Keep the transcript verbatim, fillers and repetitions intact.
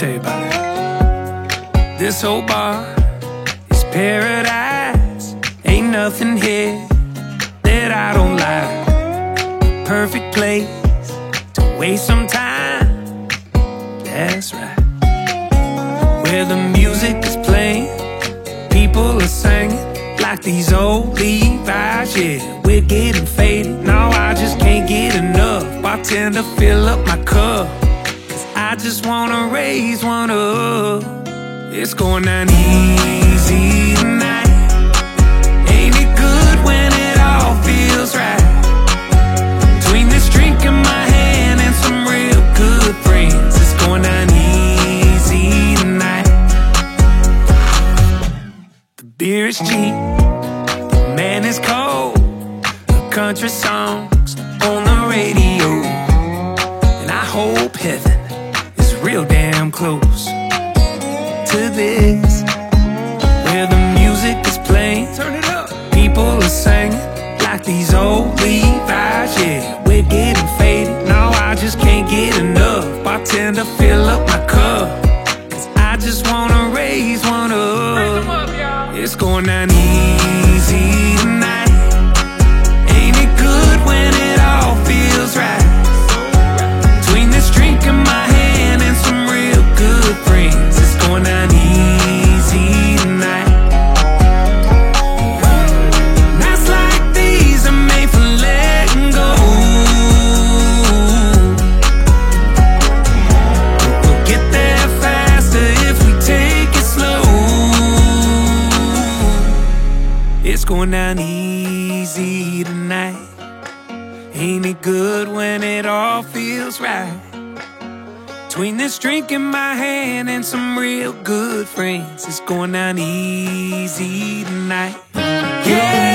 tell you about it. This whole bar is paradise. Ain't nothing here that I don't like. Perfect place to waste some time. That's right. Where the music is playing, people are singing like these old Levi's. Yeah, we're getting faded. No, I just can't get enough. Bartender, fill up my cup, 'cause I just wanna raise one up. It's going down easy tonight. Ain't it good when it all feels right? Between this drink in my hand and some real good friends, it's going down easy tonight. The beer is cheap, the man is cold, the country songs on the radio, and I hope heaven is real damn close to this, where the music is playing, turn it up, people are singing like these old Levi's. Yeah, we're getting faded. No, I just can't get enough. Bartender, fill up my cup, 'cause I just wanna raise one up. Raise 'em up, y'all. It's going down easy tonight. Ain't it good when it all feels right? Between this drink in my hand and some real good friends, it's going down easy tonight. Nights like these are made for letting go. We'll get there faster if we take it slow. It's going down easy tonight. Ain't it good when it all feels right? Between this drink in my hand and some real good friends, it's going down easy tonight. Yeah.